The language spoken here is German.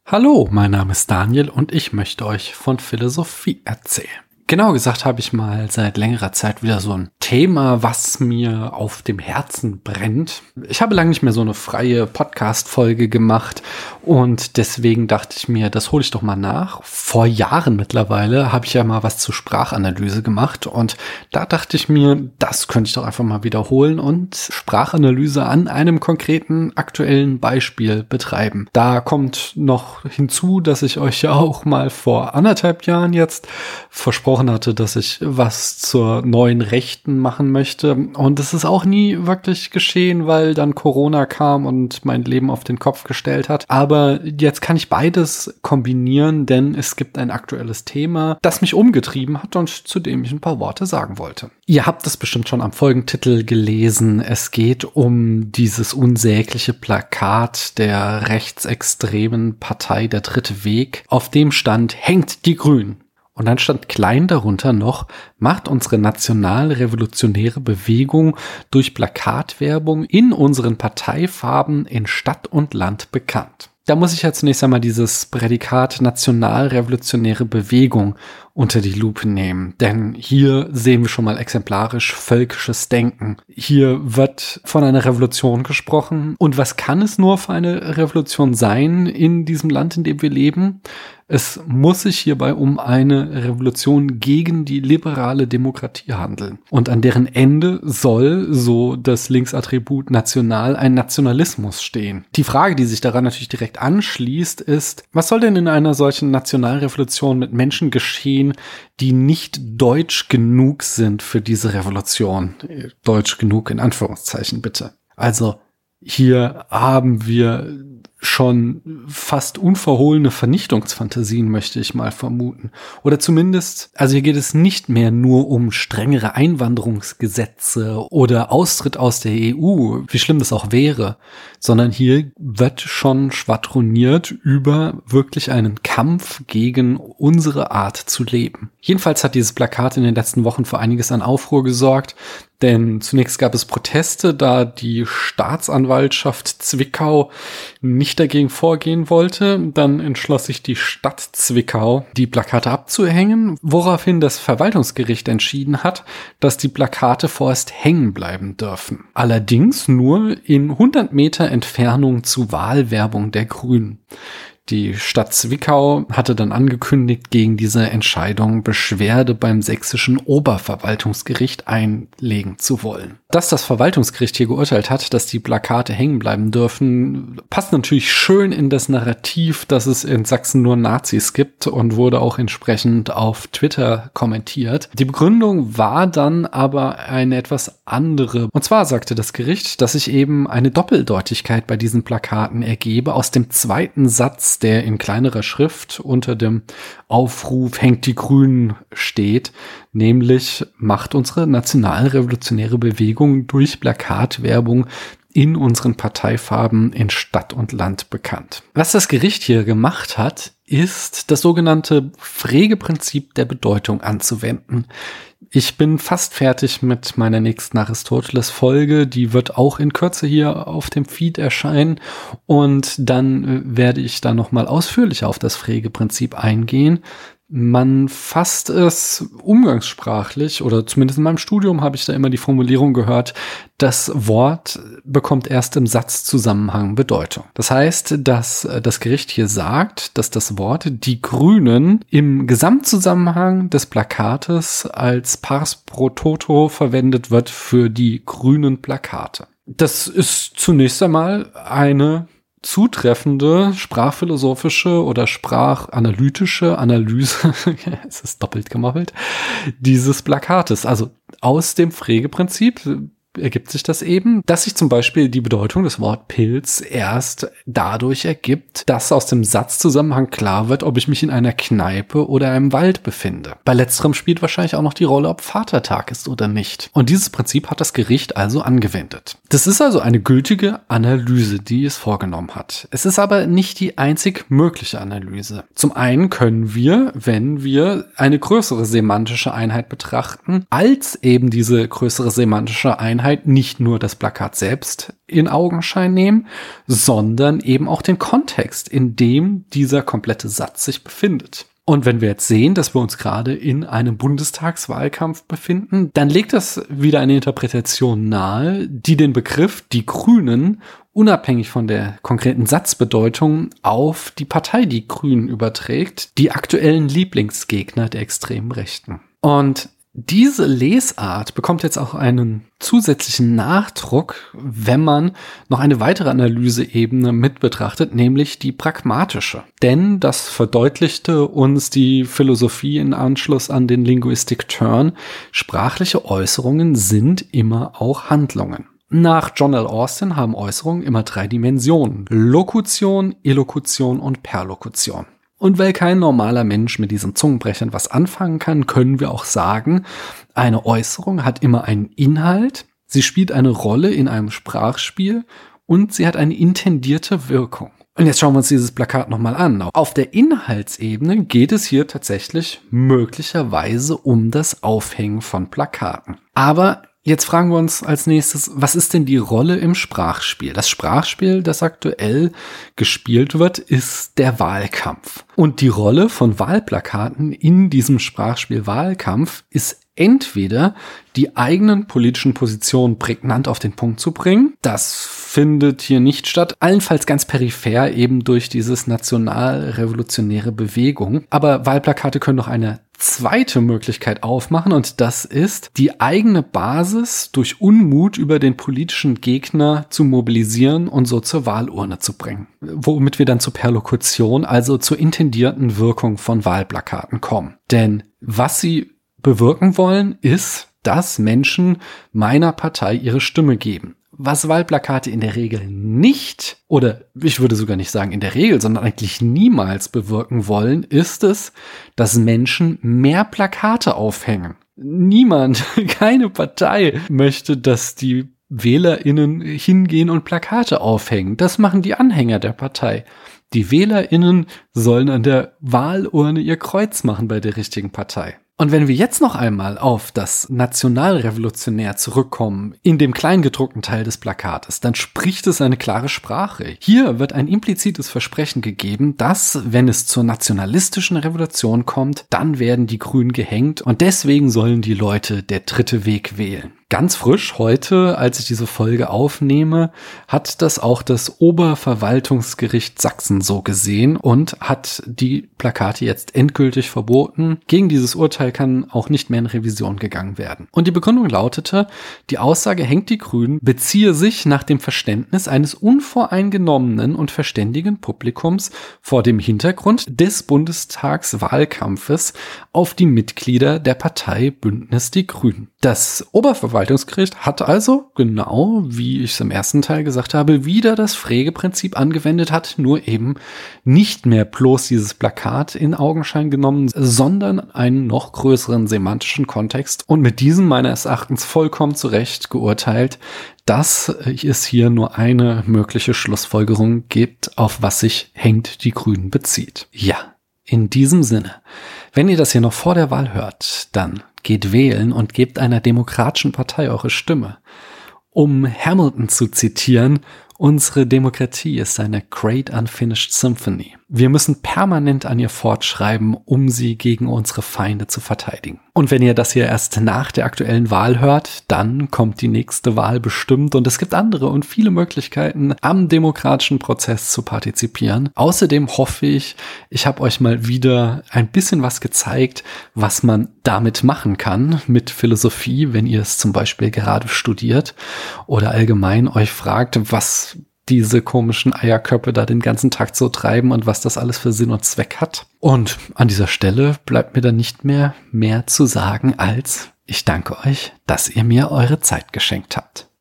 Hallo, mein Name ist Daniel und ich möchte euch von Philosophie erzählen. Genau gesagt habe ich mal seit längerer Zeit wieder so ein Thema, was mir auf dem Herzen brennt. Ich habe lange nicht mehr so eine freie Podcast-Folge gemacht und deswegen dachte ich mir, das hole ich doch mal nach. Vor Jahren mittlerweile habe ich ja mal was zur Sprachanalyse gemacht und da dachte ich mir, das könnte ich doch einfach mal wiederholen und Sprachanalyse an einem konkreten aktuellen Beispiel betreiben. Da kommt noch hinzu, dass ich euch ja auch mal vor 1,5 Jahren jetzt versprochen hatte, dass ich was zur neuen Rechten machen möchte. Und es ist auch nie wirklich geschehen, weil dann Corona kam und mein Leben auf den Kopf gestellt hat. Aber jetzt kann ich beides kombinieren, denn es gibt ein aktuelles Thema, das mich umgetrieben hat und zu dem ich ein paar Worte sagen wollte. Ihr habt es bestimmt schon am Folgentitel gelesen. Es geht um dieses unsägliche Plakat der rechtsextremen Partei Der Dritte Weg. Auf dem stand, hängt die Grünen. Und dann stand klein darunter noch, macht unsere nationalrevolutionäre Bewegung durch Plakatwerbung in unseren Parteifarben in Stadt und Land bekannt. Da muss ich ja zunächst einmal dieses Prädikat nationalrevolutionäre Bewegung unter die Lupe nehmen. Denn hier sehen wir schon mal exemplarisch völkisches Denken. Hier wird von einer Revolution gesprochen. Und was kann es nur für eine Revolution sein in diesem Land, in dem wir leben? Es muss sich hierbei um eine Revolution gegen die liberale Demokratie handeln. Und an deren Ende soll, so das Linksattribut national, ein Nationalismus stehen. Die Frage, die sich daran natürlich direkt anschließt, ist, was soll denn in einer solchen Nationalrevolution mit Menschen geschehen, die nicht deutsch genug sind für diese Revolution? Deutsch genug in Anführungszeichen bitte. Also hier haben wir schon fast unverhohlene Vernichtungsfantasien, möchte ich mal vermuten. Oder zumindest, also hier geht es nicht mehr nur um strengere Einwanderungsgesetze oder Austritt aus der EU, wie schlimm das auch wäre, sondern hier wird schon schwadroniert über wirklich einen Kampf gegen unsere Art zu leben. Jedenfalls hat dieses Plakat in den letzten Wochen für einiges an Aufruhr gesorgt. Denn zunächst gab es Proteste, da die Staatsanwaltschaft Zwickau nicht dagegen vorgehen wollte. Dann entschloss sich die Stadt Zwickau, die Plakate abzuhängen, woraufhin das Verwaltungsgericht entschieden hat, dass die Plakate vorerst hängen bleiben dürfen. Allerdings nur in 100 Meter Entfernung zu Wahlwerbung der Grünen. Die Stadt Zwickau hatte dann angekündigt, gegen diese Entscheidung Beschwerde beim sächsischen Oberverwaltungsgericht einlegen zu wollen. Dass das Verwaltungsgericht hier geurteilt hat, dass die Plakate hängen bleiben dürfen, passt natürlich schön in das Narrativ, dass es in Sachsen nur Nazis gibt und wurde auch entsprechend auf Twitter kommentiert. Die Begründung war dann aber eine etwas andere. Und zwar sagte das Gericht, dass sich eben eine Doppeldeutigkeit bei diesen Plakaten ergebe aus dem zweiten Satz, der in kleinerer Schrift unter dem Aufruf hängt die Grünen steht, nämlich macht unsere nationalrevolutionäre Bewegung durch Plakatwerbung in unseren Parteifarben in Stadt und Land bekannt. Was das Gericht hier gemacht hat, ist das sogenannte Frege-Prinzip der Bedeutung anzuwenden. Ich bin fast fertig mit meiner nächsten Aristoteles-Folge. Die wird auch in Kürze hier auf dem Feed erscheinen. Und dann werde ich da nochmal ausführlicher auf das Frege-Prinzip eingehen. Man fasst es umgangssprachlich, oder zumindest in meinem Studium habe ich da immer die Formulierung gehört, das Wort bekommt erst im Satzzusammenhang Bedeutung. Das heißt, dass das Gericht hier sagt, dass das Wort die Grünen im Gesamtzusammenhang des Plakates als Pars pro toto verwendet wird für die grünen Plakate. Das ist zunächst einmal eine zutreffende sprachphilosophische oder sprachanalytische Analyse, es ist doppelt gemoppelt, dieses Plakates. Also aus dem Frege-Prinzip ergibt sich das eben, dass sich zum Beispiel die Bedeutung des Wort Pilz erst dadurch ergibt, dass aus dem Satzzusammenhang klar wird, ob ich mich in einer Kneipe oder einem Wald befinde. Bei letzterem spielt wahrscheinlich auch noch die Rolle, ob Vatertag ist oder nicht. Und dieses Prinzip hat das Gericht also angewendet. Das ist also eine gültige Analyse, die es vorgenommen hat. Es ist aber nicht die einzig mögliche Analyse. Zum einen können wir, wenn wir eine größere semantische Einheit betrachten, als eben diese größere semantische Einheit Allgemeinheit nicht nur das Plakat selbst in Augenschein nehmen, sondern eben auch den Kontext, in dem dieser komplette Satz sich befindet. Und wenn wir jetzt sehen, dass wir uns gerade in einem Bundestagswahlkampf befinden, dann legt das wieder eine Interpretation nahe, die den Begriff die Grünen unabhängig von der konkreten Satzbedeutung auf die Partei Die Grünen überträgt, die aktuellen Lieblingsgegner der extremen Rechten. Und diese Lesart bekommt jetzt auch einen zusätzlichen Nachdruck, wenn man noch eine weitere Analyseebene mit betrachtet, nämlich die pragmatische. Denn das verdeutlichte uns die Philosophie in Anschluss an den Linguistic Turn. Sprachliche Äußerungen sind immer auch Handlungen. Nach John L. Austin haben Äußerungen immer 3 Dimensionen: Lokution, Illokution und Perlokution. Und weil kein normaler Mensch mit diesen Zungenbrechern was anfangen kann, können wir auch sagen, eine Äußerung hat immer einen Inhalt, sie spielt eine Rolle in einem Sprachspiel und sie hat eine intendierte Wirkung. Und jetzt schauen wir uns dieses Plakat nochmal an. Auf der Inhaltsebene geht es hier tatsächlich möglicherweise um das Aufhängen von Plakaten. Aber jetzt fragen wir uns als nächstes, was ist denn die Rolle im Sprachspiel? Das Sprachspiel, das aktuell gespielt wird, ist der Wahlkampf. Und die Rolle von Wahlplakaten in diesem Sprachspiel Wahlkampf ist entweder die eigenen politischen Positionen prägnant auf den Punkt zu bringen. Das findet hier nicht statt. Allenfalls ganz peripher eben durch dieses nationalrevolutionäre Bewegung. Aber Wahlplakate können noch eine zweite Möglichkeit aufmachen, und das ist, die eigene Basis durch Unmut über den politischen Gegner zu mobilisieren und so zur Wahlurne zu bringen. Womit wir dann zur Perlokution, also zur intendierten Wirkung von Wahlplakaten kommen. Denn was sie bewirken wollen, ist, dass Menschen meiner Partei ihre Stimme geben. Was Wahlplakate in der Regel nicht, oder ich würde sogar nicht sagen in der Regel, sondern eigentlich niemals bewirken wollen, ist es, dass Menschen mehr Plakate aufhängen. Niemand, keine Partei möchte, dass die WählerInnen hingehen und Plakate aufhängen. Das machen die Anhänger der Partei. Die WählerInnen sollen an der Wahlurne ihr Kreuz machen bei der richtigen Partei. Und wenn wir jetzt noch einmal auf das Nationalrevolutionär zurückkommen, in dem kleingedruckten Teil des Plakates, dann spricht es eine klare Sprache. Hier wird ein implizites Versprechen gegeben, dass, wenn es zur nationalistischen Revolution kommt, dann werden die Grünen gehängt und deswegen sollen die Leute der dritte Weg wählen. Ganz frisch heute, als ich diese Folge aufnehme, hat das auch das Oberverwaltungsgericht Sachsen so gesehen und hat die Plakate jetzt endgültig verboten. Gegen dieses Urteil kann auch nicht mehr in Revision gegangen werden. Und die Begründung lautete, die Aussage hängt die Grünen beziehe sich nach dem Verständnis eines unvoreingenommenen und verständigen Publikums vor dem Hintergrund des Bundestagswahlkampfes auf die Mitglieder der Partei Bündnis Die Grünen. Das Oberverwaltungsgericht hat also, genau wie ich es im ersten Teil gesagt habe, wieder das Frege-Prinzip angewendet, hat nur eben nicht mehr bloß dieses Plakat in Augenschein genommen, sondern einen noch größeren semantischen Kontext und mit diesem meines Erachtens vollkommen zu Recht geurteilt, dass es hier nur eine mögliche Schlussfolgerung gibt, auf was sich hängt die Grünen bezieht. Ja, in diesem Sinne, wenn ihr das hier noch vor der Wahl hört, dann geht wählen und gebt einer demokratischen Partei eure Stimme. Um Hamilton zu zitieren, unsere Demokratie ist eine great unfinished symphony. Wir müssen permanent an ihr fortschreiben, um sie gegen unsere Feinde zu verteidigen. Und wenn ihr das hier erst nach der aktuellen Wahl hört, dann kommt die nächste Wahl bestimmt und es gibt andere und viele Möglichkeiten, am demokratischen Prozess zu partizipieren. Außerdem hoffe ich, ich habe euch mal wieder ein bisschen was gezeigt, was man damit machen kann mit Philosophie, wenn ihr es zum Beispiel gerade studiert oder allgemein euch fragt, was diese komischen Eierköpfe da den ganzen Tag so treiben und was das alles für Sinn und Zweck hat. Und an dieser Stelle bleibt mir dann nicht mehr zu sagen als: Ich danke euch, dass ihr mir eure Zeit geschenkt habt.